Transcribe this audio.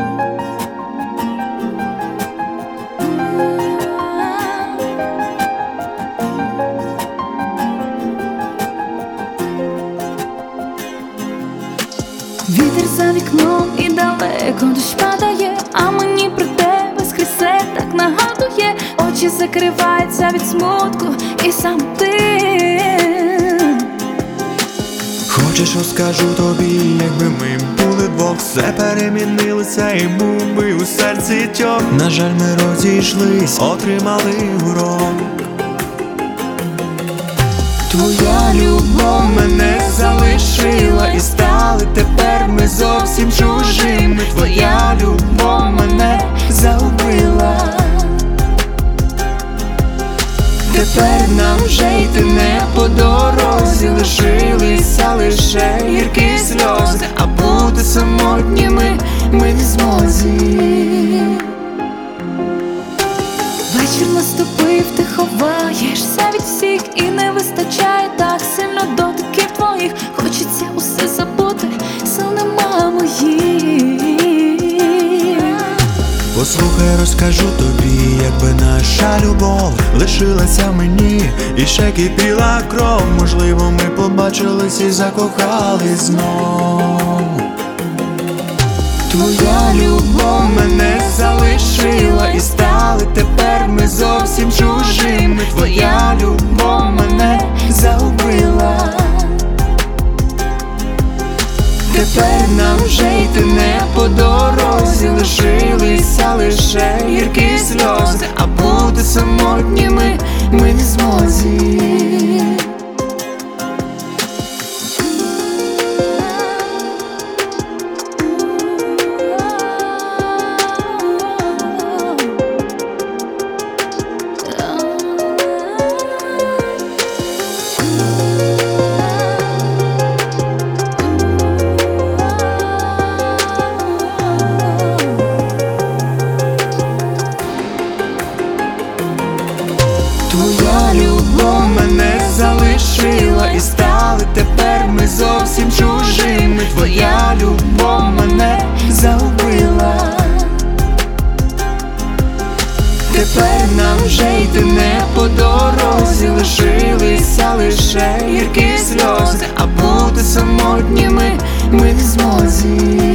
Вітер за вікном і далеко дощ падає, а мені про тебе скрізь все так нагадує. Очі закриваються від смутку і сам ти. Хочеш, розкажу тобі, якби ми були двох, все перемінилося і був би у серці тьох. На жаль, ми розійшлись, отримали урок. Твоя любов мене залишила, і стали тепер ми зовсім чужими. Твоя любов мене загубила. Тепер нам вже йти не по дорозі, лишилися лише гіркі сльози, а бути самотніми ми не змозі. Вечір наступив, ти ховаєшся від всіх, і не вистачає так сильно дотиків твоїх. Хочеться усе забути, сил нема моїх. Послухай, розкажу тобі, якби наша любов лишилася мені, і ще кипіла кров, можливо, ми побачились і закохались знов. Твоя любов мене залишила, і стали тепер ми зовсім чужими. Твоя любов мене загубила. Тепер нам вже йти не по дорозі, лишилися лише гіркі сльози, а бути самотніми ми не змозі. Твоя любов мене залишила, і стали тепер ми зовсім чужими. Твоя любов мене загубила. Тепер нам вже йти не по дорозі, лишилися лише гіркі сльози, а бути самотніми ми не змозі.